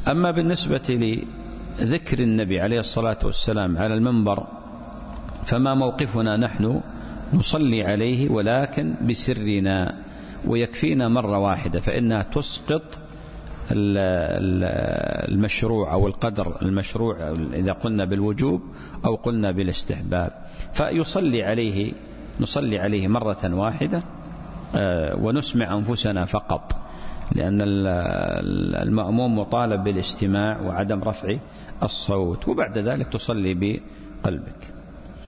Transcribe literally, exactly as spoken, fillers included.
أما بالنسبة لذكر النبي عليه الصلاة والسلام على المنبر فما موقفنا نحن؟ نصلي عليه ولكن بسرنا، ويكفينا مرة واحدة، فإنها تسقط المشروع أو القدر المشروع إذا قلنا بالوجوب أو قلنا بالاستحباب. فيصلي عليه نصلي عليه مرة واحدة ونسمع أنفسنا فقط، لأن المأموم مطالب بالاستماع وعدم رفع الصوت، وبعد ذلك تصلي بقلبك.